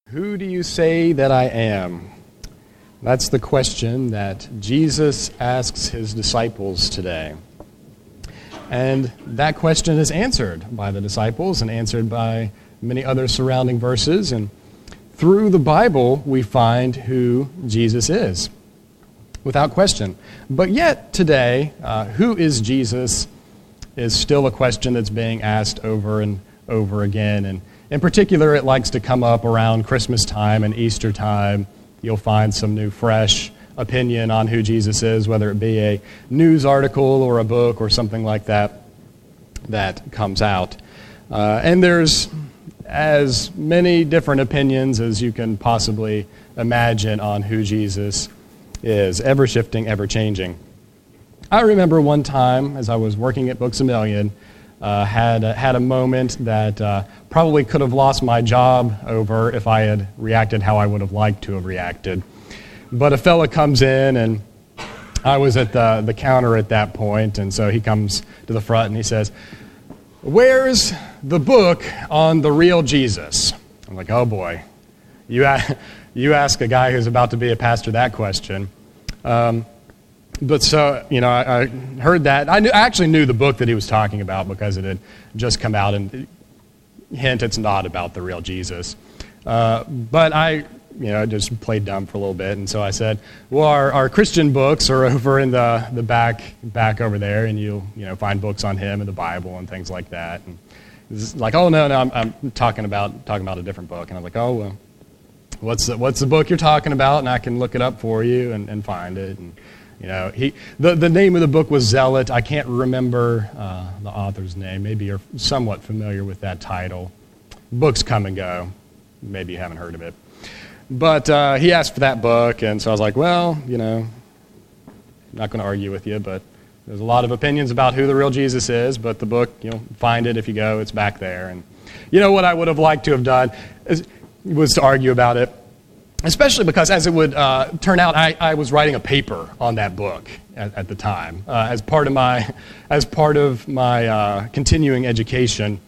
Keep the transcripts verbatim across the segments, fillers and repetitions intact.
Who do you say that I am? That's the question that Jesus asks his disciples today. And that question is answered by the disciples and answered by many other surrounding verses. And through the Bible, we find who Jesus is, without question. But yet today, uh, who is Jesus is still a question that's being asked over and over again. And in particular, it likes to come up around Christmas time and Easter time. You'll find some new, fresh opinion on who Jesus is, whether it be a news article or a book or something like that that comes out. Uh, and there's as many different opinions as you can possibly imagine on who Jesus is, ever-shifting, ever-changing. I remember one time, as I was working at Books A Million, Uh, had uh, had a moment that uh, probably could have lost my job over if I had reacted how I would have liked to have reacted. But a fella comes in, and I was at the, the counter at that point, and so he comes to the front and he says, "Where's the book on the real Jesus?" I'm like, oh boy, you, a- you ask a guy who's about to be a pastor that question. Um, But so, you know, I, I heard that. I, knew, I actually knew the book that he was talking about because it had just come out, and hint, it's not about the real Jesus. Uh, but I, you know, just played dumb for a little bit, and so I said, well, our, our Christian books are over in the, the back back over there, and you'll, you know, find books on him and the Bible and things like that. And it's like, oh, no, no, I'm, I'm talking about talking about a different book. And I was like, oh, well, what's the, what's the book you're talking about? And I can look it up for you and, and find it. And You know, he the, the name of the book was Zealot. I can't remember uh, the author's name. Maybe you're somewhat familiar with that title. Books come and go. Maybe you haven't heard of it. But uh, he asked for that book, and so I was like, well, you know, I'm not going to argue with you, but there's a lot of opinions about who the real Jesus is, but the book, you know, find it if you go. It's back there. And you know what I would have liked to have done is, was to argue about it. Especially because, as it would uh, turn out, I, I was writing a paper on that book at, at the time uh, as part of my as part of my uh, continuing education.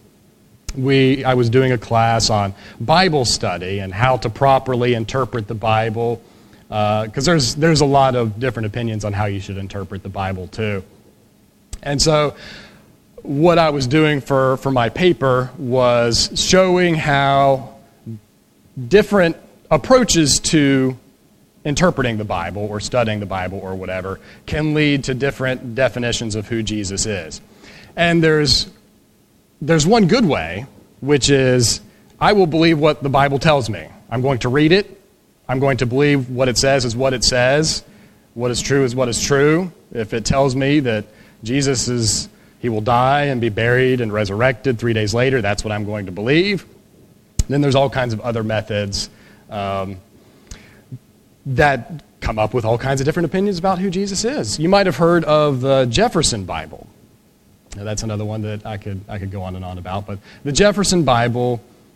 We I was doing a class on Bible study and how to properly interpret the Bible, because uh, there's there's a lot of different opinions on how you should interpret the Bible too. And so, what I was doing for for my paper was showing how different approaches to interpreting the Bible or studying the Bible or whatever can lead to different definitions of who Jesus is. And there's there's one good way, which is I will believe what the Bible tells me. I'm going to read it. I'm going to believe what it says is what it says. What is true is what is true. If it tells me that Jesus is, he will die and be buried and resurrected three days later, that's what I'm going to believe. Then there's all kinds of other methods Um, that come up with all kinds of different opinions about who Jesus is. You might have heard of the Jefferson Bible. Now, that's another one that I could I could go on and on about. But the Jefferson Bible,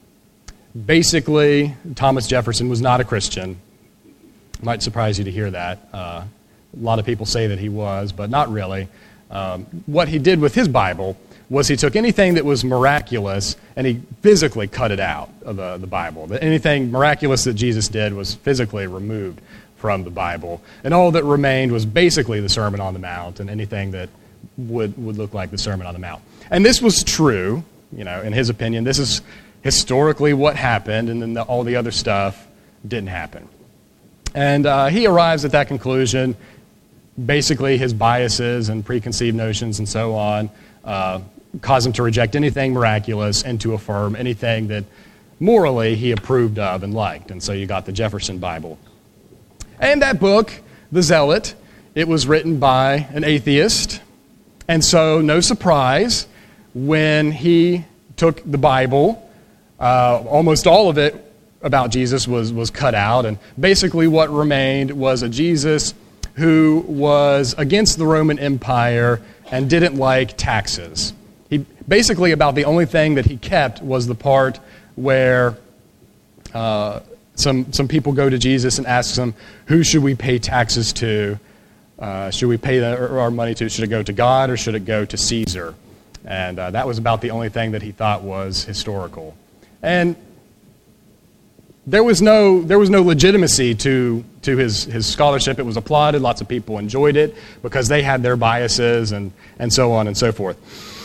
basically, Thomas Jefferson was not a Christian. Might surprise you to hear that. Uh, a lot of people say that he was, but not really. Um, what he did with his Bible was he took anything that was miraculous and he physically cut it out of the, the Bible. Anything miraculous that Jesus did was physically removed from the Bible. And all that remained was basically the Sermon on the Mount and anything that would, would look like the Sermon on the Mount. And this was true, you know, in his opinion. This is historically what happened, and then the, all the other stuff didn't happen. And uh, he arrives at that conclusion. Basically, his biases and preconceived notions and so on uh, cause him to reject anything miraculous and to affirm anything that morally he approved of and liked. And so you got the Jefferson Bible. And that book, The Zealot, it was written by an atheist. And so no surprise when he took the Bible, uh, almost all of it about Jesus was, was cut out. And basically what remained was a Jesus who was against the Roman Empire and didn't like taxes. He basically about the only thing that he kept was the part where uh, some some people go to Jesus and ask him, who should we pay taxes to? Uh, should we pay the, our money to? Should it go to God or should it go to Caesar? And uh, that was about the only thing that he thought was historical. And there was no there was no legitimacy to to his, his scholarship. It was applauded. Lots of people enjoyed it because they had their biases and, and so on and so forth.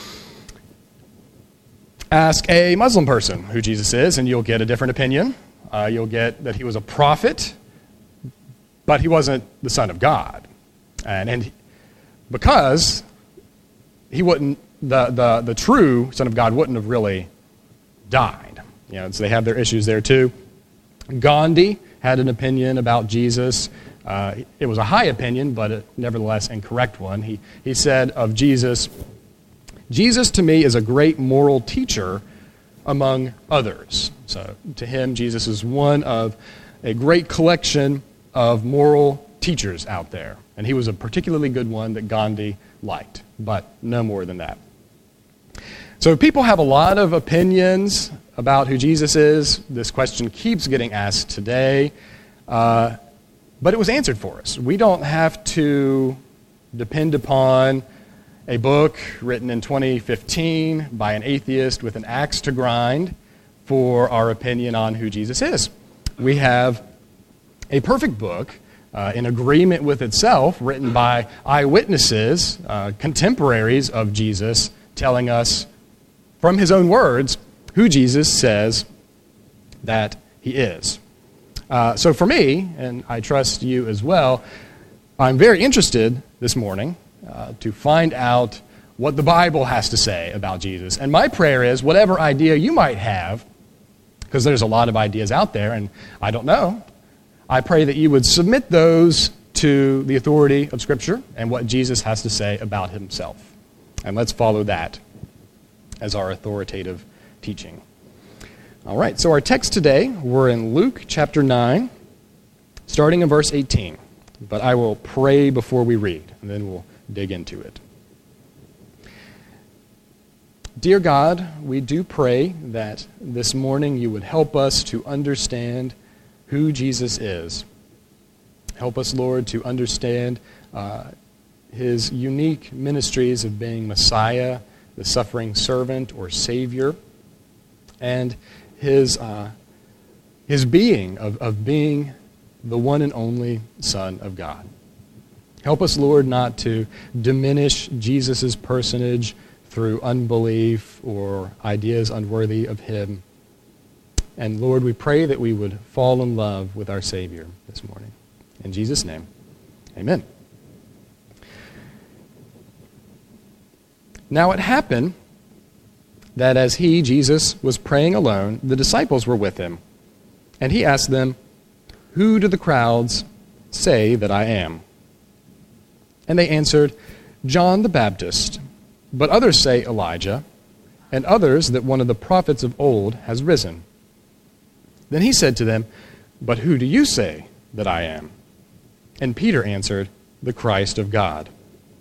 Ask a Muslim person who Jesus is, and you'll get a different opinion. Uh, you'll get that he was a prophet, but he wasn't the Son of God. And, and because he wouldn't, the, the, the true Son of God wouldn't have really died. You know, so they have their issues there too. Gandhi had an opinion about Jesus. Uh, it was a high opinion, but a nevertheless incorrect one. He, he said of Jesus, Jesus to me is a great moral teacher among others. So to him, Jesus is one of a great collection of moral teachers out there. And he was a particularly good one that Gandhi liked, but no more than that. So people have a lot of opinions about who Jesus is. This question keeps getting asked today, uh, but it was answered for us. We don't have to depend upon a book written in twenty fifteen by an atheist with an axe to grind for our opinion on who Jesus is. We have a perfect book uh, in agreement with itself, written by eyewitnesses, uh, contemporaries of Jesus, telling us from his own words who Jesus says that he is. Uh, so for me, and I trust you as well, I'm very interested this morning uh, to find out what the Bible has to say about Jesus. And my prayer is, whatever idea you might have, because there's a lot of ideas out there, and I don't know, I pray that you would submit those to the authority of Scripture and what Jesus has to say about himself. And let's follow that as our authoritative teaching. All right, so our text today, we're in Luke chapter nine, starting in verse eighteen. But I will pray before we read, and then we'll dig into it. Dear God, we do pray that this morning you would help us to understand who Jesus is. Help us, Lord, to understand uh, his unique ministries of being Messiah, the suffering servant or Savior, and his uh, his being of, of being the one and only Son of God. Help us, Lord, not to diminish Jesus' personage through unbelief or ideas unworthy of him. And Lord, we pray that we would fall in love with our Savior this morning. In Jesus' name, amen. Now it happened that as he, Jesus, was praying alone, the disciples were with him. And he asked them, "Who do the crowds say that I am?" And they answered, "John the Baptist, but others say Elijah, and others that one of the prophets of old has risen." Then he said to them, "But who do you say that I am?" And Peter answered, "The Christ of God."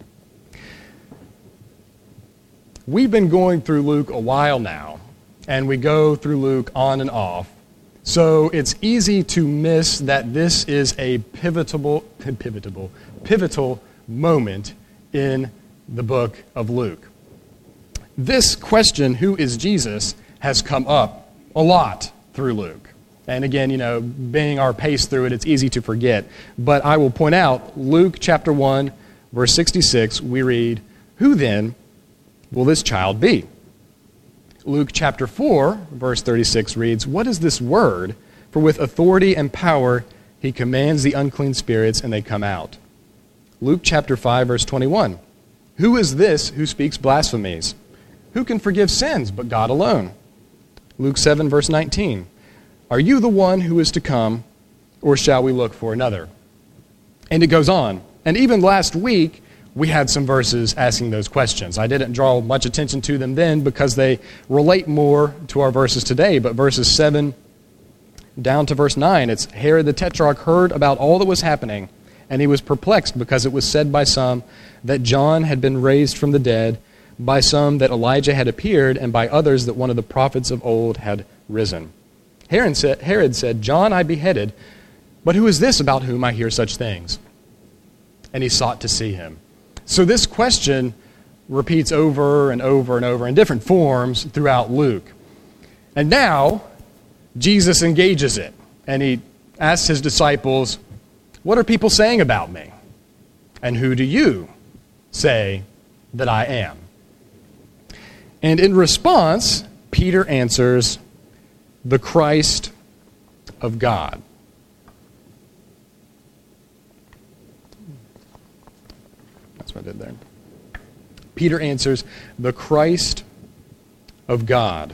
We've been going through Luke a while now, and we go through Luke on and off. So it's easy to miss that this is a pivotal, pivotal, pivotal moment in the book of Luke. This question, who is Jesus, has come up a lot through Luke. And again, you know, being our pace through it, it's easy to forget. But I will point out, Luke chapter one, verse sixty-six, we read, "Who then will this child be?" Luke chapter four, verse thirty-six reads, "What is this word? For with authority and power he commands the unclean spirits, and they come out." Luke chapter five, verse twenty-one, "Who is this who speaks blasphemies? Who can forgive sins but God alone?" Luke seven, verse nineteen, "Are you the one who is to come, or shall we look for another?" And it goes on. And even last week, we had some verses asking those questions. I didn't draw much attention to them then because they relate more to our verses today. But verses seven down to verse nine, it's Herod the Tetrarch heard about all that was happening, and he was perplexed because it was said by some that John had been raised from the dead, by some that Elijah had appeared, and by others that one of the prophets of old had risen. Herod said, Herod said, "John I beheaded, but who is this about whom I hear such things?" And he sought to see him. So this question repeats over and over and over in different forms throughout Luke. And now, Jesus engages it. and he asks his disciples, "What are people saying about me? And who do you say that I am?" And in response, Peter answers, "The Christ of God." That's what I did there. Peter answers, "The Christ of God."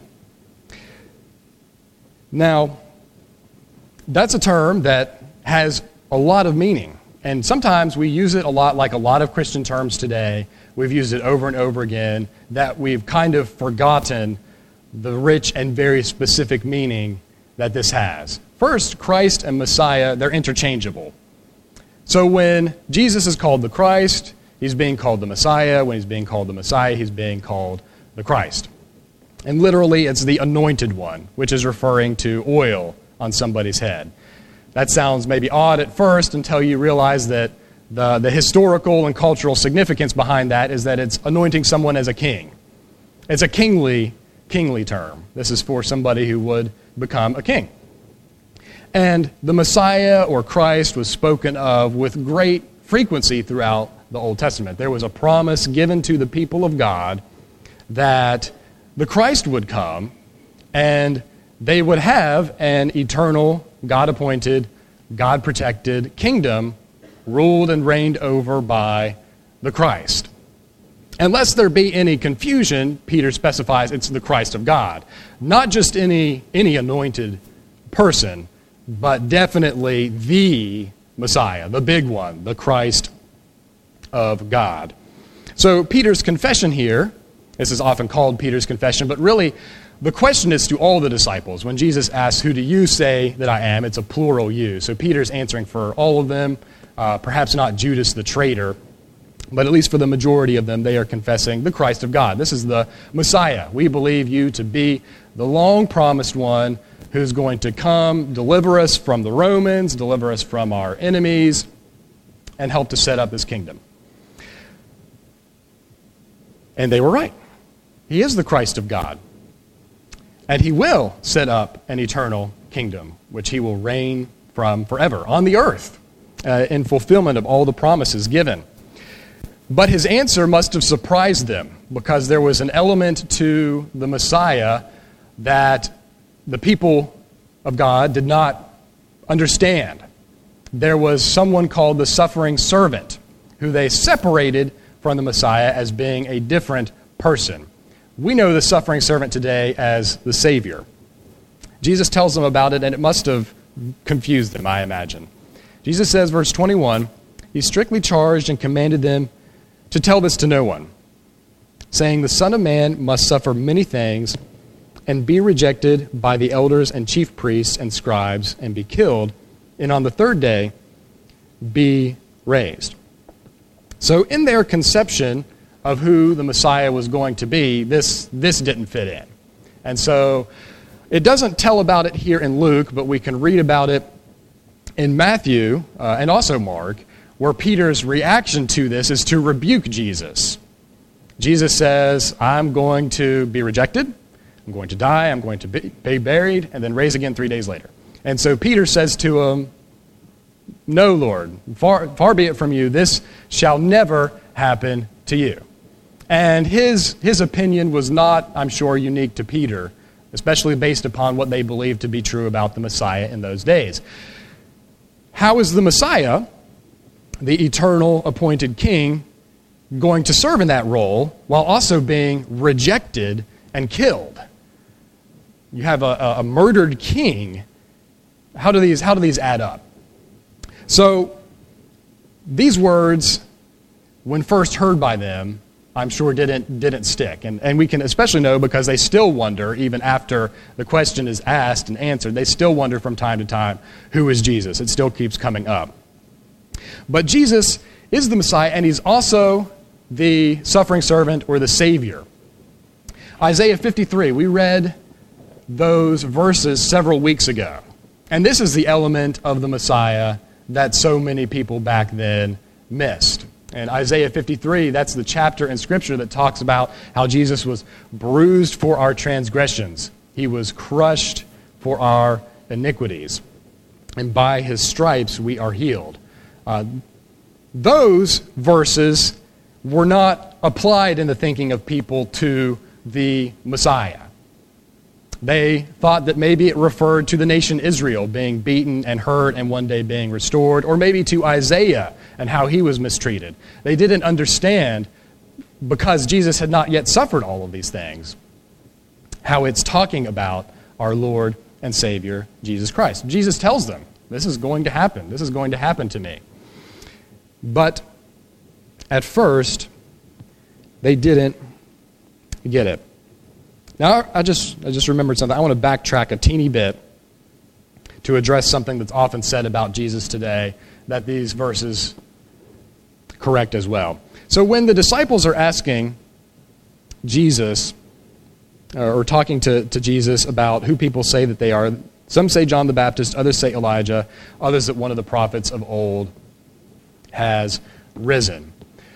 Now, that's a term that has a lot of meaning. And sometimes we use it a lot, like a lot of Christian terms today. We've used it over and over again, that we've kind of forgotten the rich and very specific meaning that this has. First, Christ and Messiah, they're interchangeable. So when Jesus is called the Christ, he's being called the Messiah. When he's being called the Messiah, he's being called the Christ. And literally, it's the anointed one, which is referring to oil on somebody's head. That sounds maybe odd at first until you realize that the, the historical and cultural significance behind that is that it's anointing someone as a king. It's a kingly, kingly term. This is for somebody who would become a king. And the Messiah or Christ was spoken of with great frequency throughout the Old Testament. There was a promise given to the people of God that the Christ would come and they would have an eternal, God-appointed, God-protected kingdom ruled and reigned over by the Christ. Unless there be any confusion, Peter specifies it's the Christ of God. Not just any, any anointed person, but definitely the Messiah, the big one, the Christ of God. So Peter's confession here, this is often called Peter's confession, but really the question is to all the disciples. When Jesus asks, "Who do you say that I am?" it's a plural you. So Peter's answering for all of them, uh, perhaps not Judas the traitor, but at least for the majority of them, they are confessing the Christ of God. This is the Messiah. We believe you to be the long-promised one who's going to come, deliver us from the Romans, deliver us from our enemies, and help to set up his kingdom. And they were right. He is the Christ of God. And he will set up an eternal kingdom, which he will reign from forever on the earth, uh, in fulfillment of all the promises given. But his answer must have surprised them, because there was an element to the Messiah that the people of God did not understand. There was someone called the suffering servant, who they separated from the Messiah as being a different person. We know the suffering servant today as the Savior. Jesus tells them about it, and it must have confused them, I imagine. Jesus says, verse twenty-one, "He strictly charged and commanded them to tell this to no one, saying, the Son of Man must suffer many things and be rejected by the elders and chief priests and scribes and be killed, and on the third day be raised." So in their conception of who the Messiah was going to be, this, this didn't fit in. And so it doesn't tell about it here in Luke, but we can read about it in Matthew uh, and also Mark, where Peter's reaction to this is to rebuke Jesus. Jesus says, "I'm going to be rejected, I'm going to die, I'm going to be, be buried, and then raise again three days later." And so Peter says to him, "No, Lord, far, far be it from you, this shall never happen to you." And his, his opinion was not, I'm sure, unique to Peter, especially based upon what they believed to be true about the Messiah in those days. How is the Messiah, the eternal appointed king, going to serve in that role while also being rejected and killed? You have a, a murdered king. How do these, how do these add up? So these words, when first heard by them, I'm sure didn't didn't stick. And, and we can especially know because they still wonder, even after the question is asked and answered, they still wonder from time to time, who is Jesus? It still keeps coming up. But Jesus is the Messiah, and he's also the suffering servant or the Savior. Isaiah fifty-three, we read those verses several weeks ago. And this is the element of the Messiah that so many people back then missed. And Isaiah fifty-three, that's the chapter in Scripture that talks about how Jesus was bruised for our transgressions. He was crushed for our iniquities. and by his stripes we are healed. Uh, those verses were not applied in the thinking of people to the Messiah. They thought that maybe it referred to the nation Israel being beaten and hurt and one day being restored, or maybe to Isaiah and how he was mistreated. They didn't understand, because Jesus had not yet suffered all of these things, how it's talking about our Lord and Savior, Jesus Christ. Jesus tells them, this is going to happen. This is going to happen to me. But at first, they didn't get it. Now, I just I just remembered something. I want to backtrack a teeny bit to address something that's often said about Jesus today that these verses correct as well. So when the disciples are asking Jesus, or talking to, to Jesus about who people say that they are, some say John the Baptist, others say Elijah, others that one of the prophets of old has risen.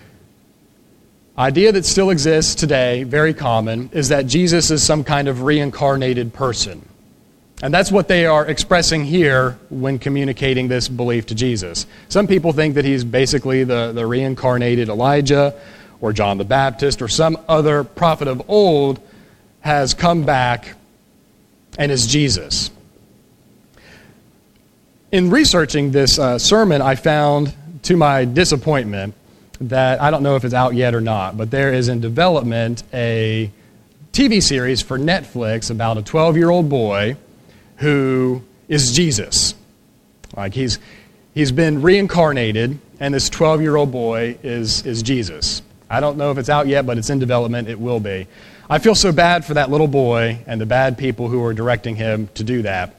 Idea that still exists today, very common, is that Jesus is some kind of reincarnated person. And that's what they are expressing here when communicating this belief to Jesus. Some people think that he's basically the, the reincarnated Elijah or John the Baptist or some other prophet of old has come back and is Jesus. In researching this uh, sermon, I found, to my disappointment, that I don't know if it's out yet or not, but there is in development a T V series for Netflix about a twelve-year-old boy who is Jesus. Like he's he's been reincarnated, and this twelve-year-old boy is is Jesus. I don't know if it's out yet, but it's in development. It will be. I feel so bad for that little boy and the bad people who are directing him to do that.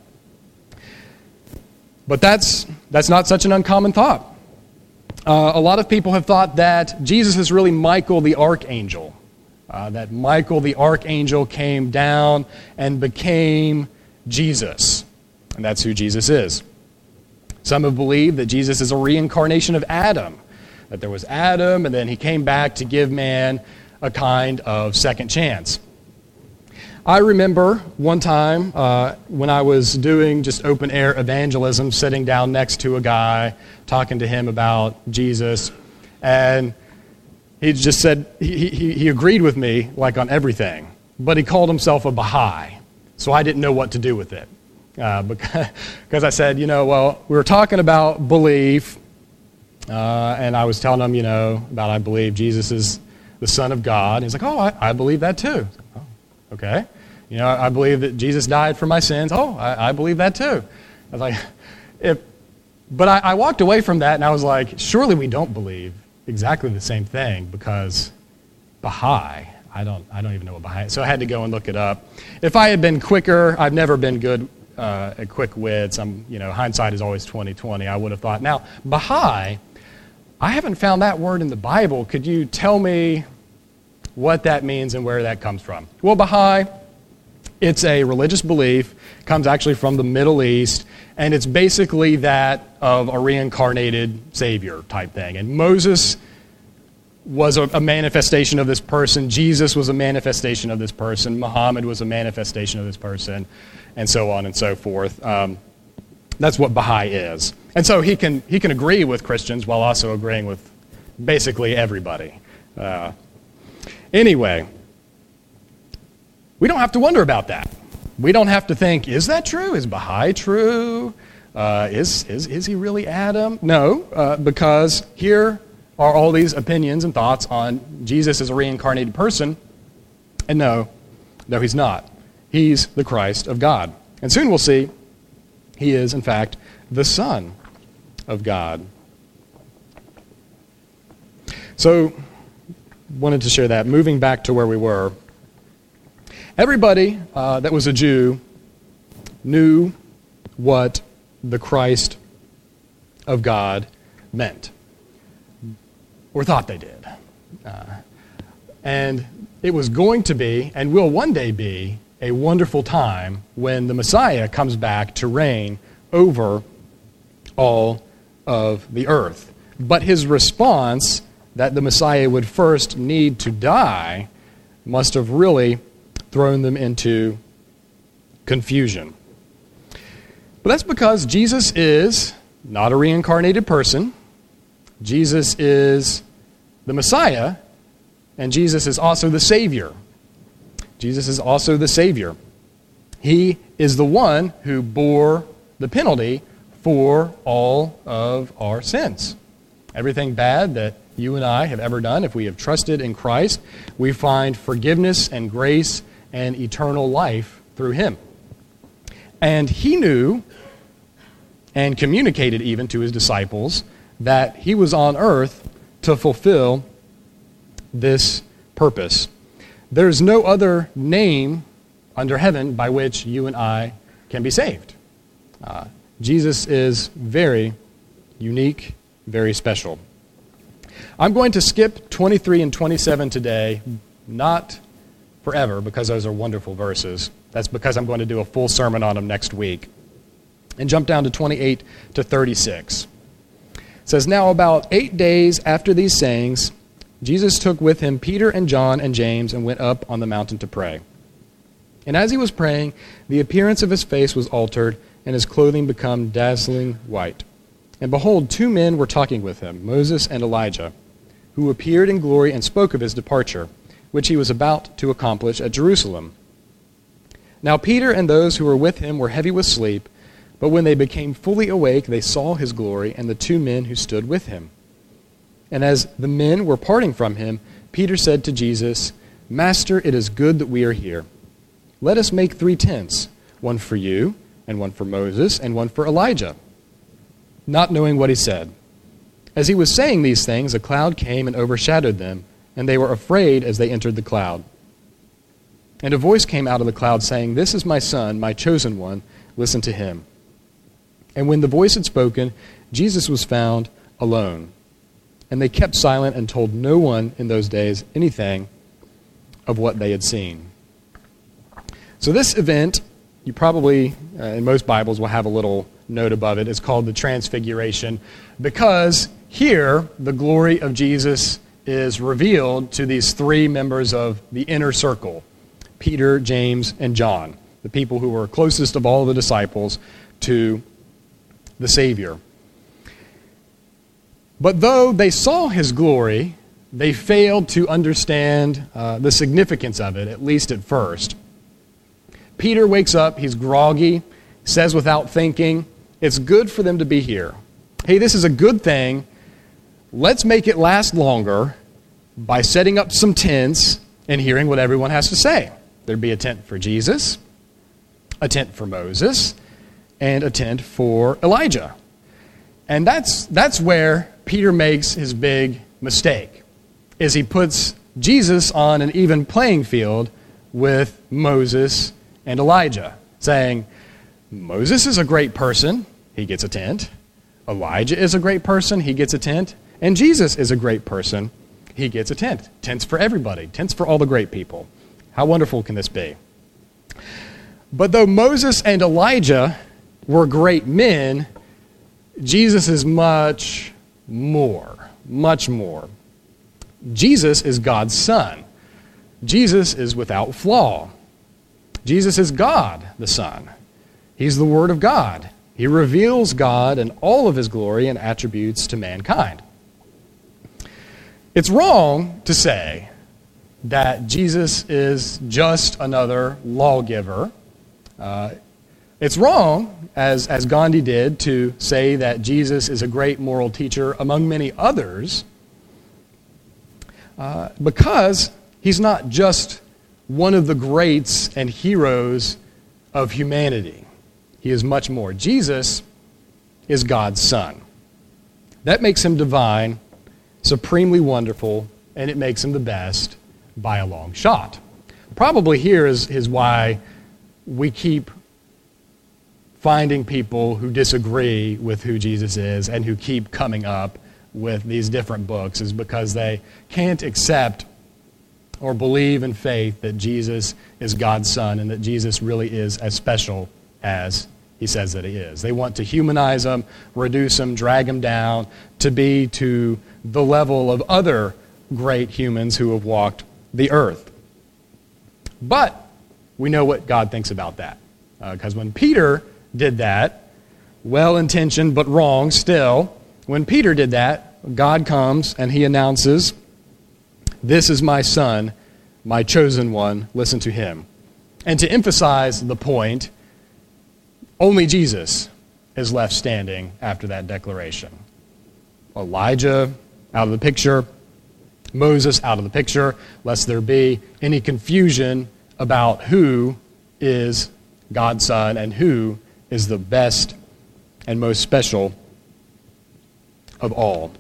But that's that's not such an uncommon thought. Uh, a lot of people have thought that Jesus is really Michael the archangel, uh, that Michael the archangel came down and became Jesus, and that's who Jesus is. Some have believed that Jesus is a reincarnation of Adam, that there was Adam and then he came back to give man a kind of second chance. I remember one time uh, when I was doing just open-air evangelism, sitting down next to a guy, talking to him about Jesus, and he just said, he, he, he agreed with me like on everything, but he called himself a Baha'i, so I didn't know what to do with it. Uh, because, because I said, you know, well, we were talking about belief, uh, and I was telling him, you know, about I believe Jesus is the Son of God. He's like, oh, I, I believe that too. Oh, okay. You know, I believe that Jesus died for my sins. Oh, I, I believe that too. I was like, if, but I, I walked away from that and I was like, surely we don't believe exactly the same thing, because Baha'i, I don't, I don't even know what Baha'i is. So I had to go and look it up. If I had been quicker, I've never been good uh, at quick wits. I'm, you know, hindsight is always twenty twenty. I would have thought. Now, Baha'i, I haven't found that word in the Bible. Could you tell me what that means and where that comes from? Well, Baha'i, it's a religious belief, comes actually from the Middle East, and it's basically that of a reincarnated Savior type thing. And Moses was a, a manifestation of this person. Jesus was a manifestation of this person. Muhammad was a manifestation of this person, and so on and so forth. Um, that's what Baha'i is. And so he can he can agree with Christians while also agreeing with basically everybody. Uh, anyway, we don't have to wonder about that. We don't have to think, is that true? Is Baha'i true? Uh, is, is, is he really Adam? No, uh, because here are all these opinions and thoughts on Jesus as a reincarnated person. And no, no, he's not. He's the Christ of God. And soon we'll see he is, in fact, the Son of God. So, wanted to share that. Moving back to where we were. Everybody uh, that was a Jew knew what the Christ of God meant, or thought they did. Uh, and it was going to be, and will one day be, a wonderful time when the Messiah comes back to reign over all of the earth. But his response, that the Messiah would first need to die, must have really thrown them into confusion. But that's because Jesus is not a reincarnated person. Jesus is the Messiah, and Jesus is also the Savior. Jesus is also the Savior. He is the one who bore the penalty for all of our sins. Everything bad that you and I have ever done, if we have trusted in Christ, we find forgiveness and grace and eternal life through Him. And He knew and communicated even to His disciples that He was on earth to fulfill this purpose. There's no other name under heaven by which you and I can be saved. Uh, Jesus is very unique, very special. I'm going to skip twenty-three and twenty-seven today, not forever, because those are wonderful verses. That's because I'm going to do a full sermon on them next week. And jump down to twenty-eight to thirty-six. It says, "Now about eight days after these sayings, Jesus took with him Peter and John and James and went up on the mountain to pray. And as he was praying, the appearance of his face was altered, and his clothing became dazzling white. And behold, two men were talking with him, Moses and Elijah, who appeared in glory and spoke of his departure, which he was about to accomplish at Jerusalem. Now Peter and those who were with him were heavy with sleep, but when they became fully awake, they saw his glory and the two men who stood with him. And as the men were parting from him, Peter said to Jesus, 'Master, it is good that we are here. Let us make three tents, one for you, and one for Moses, and one for Elijah,' not knowing what he said. As he was saying these things, a cloud came and overshadowed them, and they were afraid as they entered the cloud. And a voice came out of the cloud saying, 'This is my Son, my chosen one. Listen to him.' And when the voice had spoken, Jesus was found alone. And they kept silent and told no one in those days anything of what they had seen." So this event, you probably, uh, in most Bibles, will have a little note above it. It's called the Transfiguration, because here the glory of Jesus is revealed to these three members of the inner circle, Peter, James, and John, the people who were closest of all the disciples to the Savior. But though they saw his glory, they failed to understand uh, the significance of it, at least at first. Peter wakes up, he's groggy, says without thinking, "It's good for them to be here. Hey, this is a good thing. Let's make it last longer by setting up some tents and hearing what everyone has to say." There'd be a tent for Jesus, a tent for Moses, and a tent for Elijah. And that's that's where Peter makes his big mistake, is he puts Jesus on an even playing field with Moses and Elijah, saying, Moses is a great person, he gets a tent. Elijah is a great person, he gets a tent. And Jesus is a great person, he gets a tent. Tents for everybody, tents for all the great people. How wonderful can this be? But though Moses and Elijah were great men, Jesus is much more, much more. Jesus is God's Son. Jesus is without flaw. Jesus is God, the Son. He's the Word of God. He reveals God and all of his glory and attributes to mankind. It's wrong to say that Jesus is just another lawgiver. Uh, it's wrong, as, as Gandhi did, to say that Jesus is a great moral teacher among many others, uh, because he's not just one of the greats and heroes of humanity. He is much more. Jesus is God's Son. That makes him divine, supremely wonderful, and it makes him the best by a long shot. Probably here is, is why we keep finding people who disagree with who Jesus is and who keep coming up with these different books, is because they can't accept or believe in faith that Jesus is God's Son and that Jesus really is as special as he says that he is. They want to humanize him, reduce him, drag him down to be to the level of other great humans who have walked the earth. But we know what God thinks about that. Because uh, when Peter did that, well-intentioned but wrong still. When Peter did that, God comes and he announces, "This is my son, my chosen one, listen to him." And to emphasize the point, only Jesus is left standing after that declaration. Elijah out of the picture, Moses out of the picture, lest there be any confusion about who is God's son and who is the best and most special of all.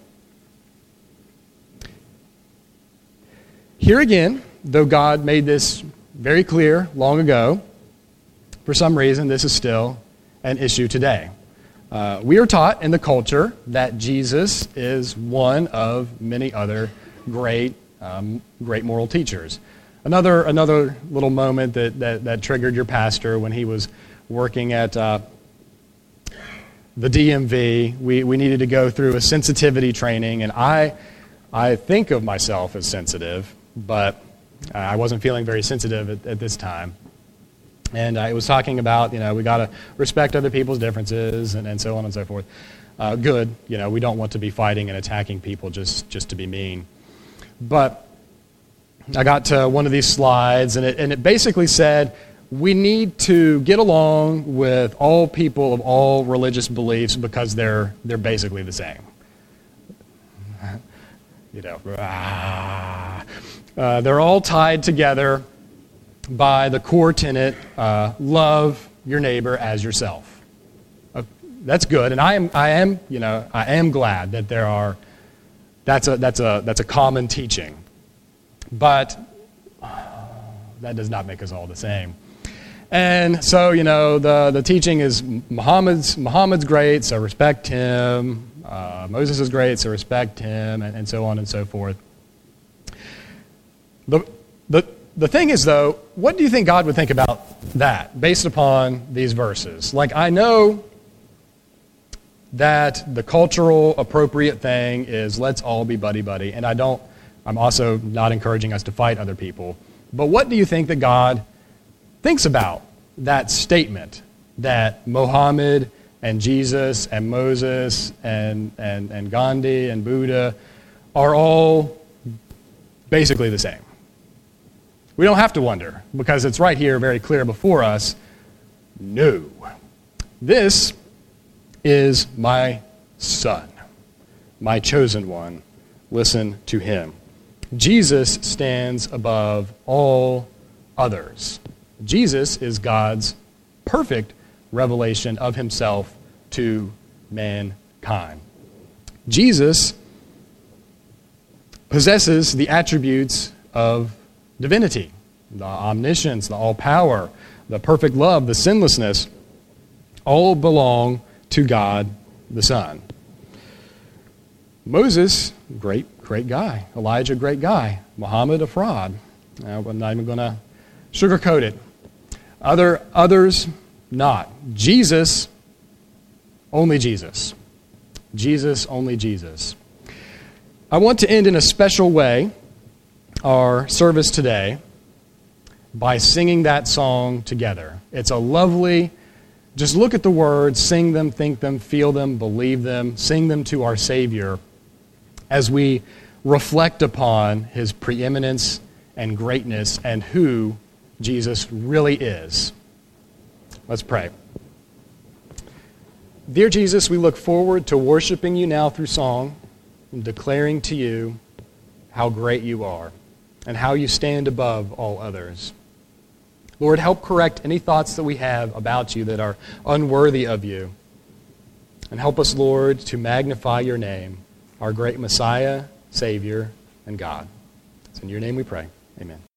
Here again, though God made this very clear long ago, for some reason this is still an issue today. Uh, we are taught in the culture that Jesus is one of many other great, um, great moral teachers. Another another little moment that, that, that triggered your pastor when he was working at uh, the D M V. We we needed to go through a sensitivity training, and I I think of myself as sensitive, but I wasn't feeling very sensitive at, at this time. And I was talking about, you know, we got to respect other people's differences and, and so on and so forth. Uh, good, you know, we don't want to be fighting and attacking people just, just to be mean. But I got to one of these slides, and it, and it basically said, we need to get along with all people of all religious beliefs because they're they're basically the same. You know, ah. uh, they're all tied together by the core tenet, uh, love your neighbor as yourself. Uh, that's good, and I am, I am, you know, I am glad that there are. That's a that's a that's a common teaching, but uh, that does not make us all the same. And so, you know, the the teaching is Muhammad's Muhammad's great, so respect him. Uh, Moses is great, so respect him, and, and so on and so forth. The the The thing is, though, what do you think God would think about that based upon these verses? Like, I know that the cultural appropriate thing is let's all be buddy-buddy, and I don't, I'm also not encouraging us to fight other people. But what do you think that God thinks about that statement that Muhammad and Jesus and Moses and, and, and Gandhi and Buddha are all basically the same? We don't have to wonder, because it's right here very clear before us. No. This is my son, my chosen one. Listen to him. Jesus stands above all others. Jesus is God's perfect revelation of himself to mankind. Jesus possesses the attributes of divinity, the omniscience, the all-power, the perfect love, the sinlessness, all belong to God the Son. Moses, great, great guy. Elijah, great guy. Muhammad, a fraud. Uh, I'm not even going to sugarcoat it. Other, others, not. Jesus, only Jesus. Jesus, only Jesus. I want to end in a special way our service today by singing that song together. It's a lovely, just look at the words, sing them, think them, feel them, believe them, sing them to our Savior as we reflect upon his preeminence and greatness and who Jesus really is. Let's pray. Dear Jesus, we look forward to worshiping you now through song and declaring to you how great you are and how you stand above all others. Lord, help correct any thoughts that we have about you that are unworthy of you. And help us, Lord, to magnify your name, our great Messiah, Savior, and God. It's in your name we pray. Amen.